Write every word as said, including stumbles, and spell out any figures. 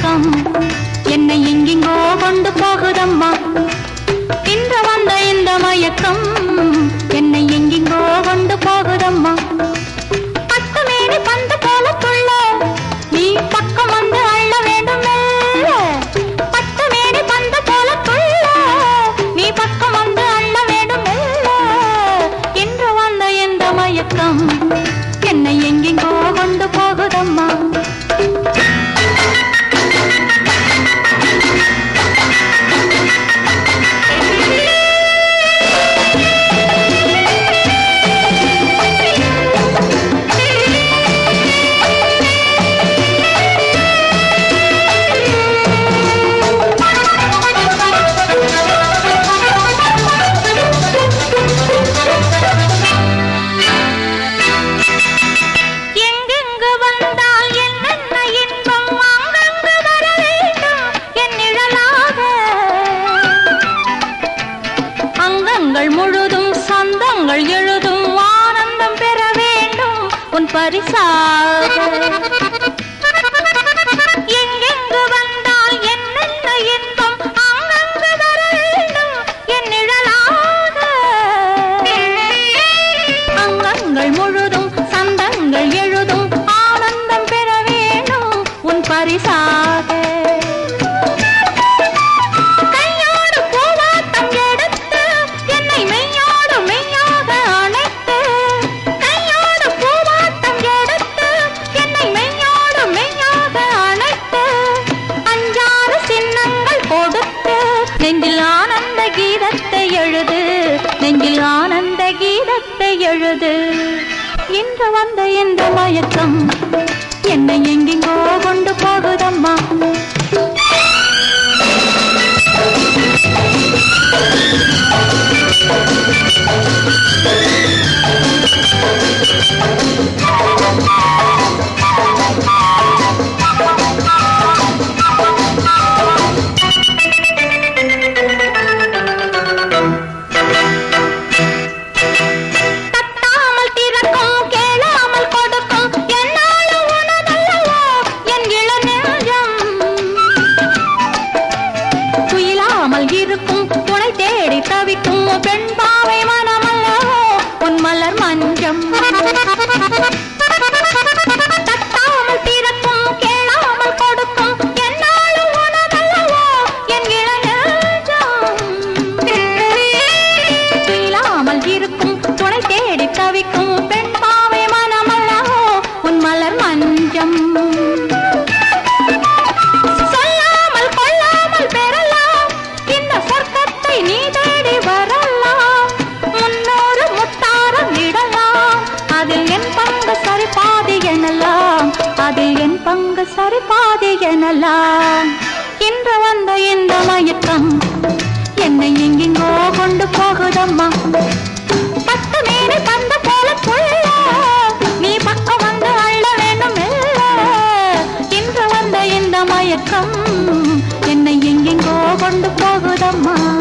மயக்கம் என்னை எங்கெங்கோ கொண்டு போகுதம்மா. இன்று வந்த இந்த மயக்கம் என்னை எங்கெங்கோ கொண்டு போகுதம்மா. பத்து மேனி பந்து போல துள்ள நீ பக்கம் வந்து அள்ள வேண்டும். பத்து மேனி பந்து போல துள்ள நீ பக்கம் வந்து அள்ள வேண்டும். இன்று வந்த இந்த மயக்கம் என்னை எங்கெங்கோ கொண்டு போகுதம்மா. முழுதும் சந்தங்கள் எழுதும் ஆனந்தம் பெற வேண்டும் உன் பரிசாக. எங்கெங்கு வந்தால் என்னென்ன இன்பம் அங்கங்கு வர வேண்டும் என் நிழலாக. அங்கங்கள் முழுதும் சந்தங்கள் எழுதும் ஆனந்தம் பெற வேண்டும் உன் பரிசாக. நெஞ்சில் ஆனந்த கீதத்தை எழுது, நெஞ்சில் ஆனந்த கீதத்தை எழுது. இன்று வந்த இந்த மயக்கம் என்னை எங்கெங்கோ கொண்டு போகுதம்மா. இருக்கும் துணை தேடி தவிக்கும் பெண் பாவை மனமல்லவோ உன் மலர் மஞ்சம். தட்டாமல் திறக்கும் கேளாமல் கொடுக்கும் என்னாலும் உனதல்லவோ என் இளநெஞ்சம். துயிலாமல் இருக்கும் துணை தேடி தவிக்கும் பெண் பாவை மனமல்லவோ உன் மலர் மஞ்சம். நீ தேடி வரலாம் முன்னோரு முத்தாரம் இடலாம் அதில் என் பங்கு சரி பாதி எனலாம், அதில் என் பங்கு சரி பாதி எனலாம். இன்று வந்த இந்த மயக்கம் என்னை எங்கெங்கோ கொண்டு போகுதம்மா. பத்து மேனி பந்து போல துள்ள நீ பக்கம் வந்து அள்ள வேண்டும். இன்று வந்த இந்த மயக்கம் என்னை எங்கெங்கோ கொண்டு போகுதம்மா.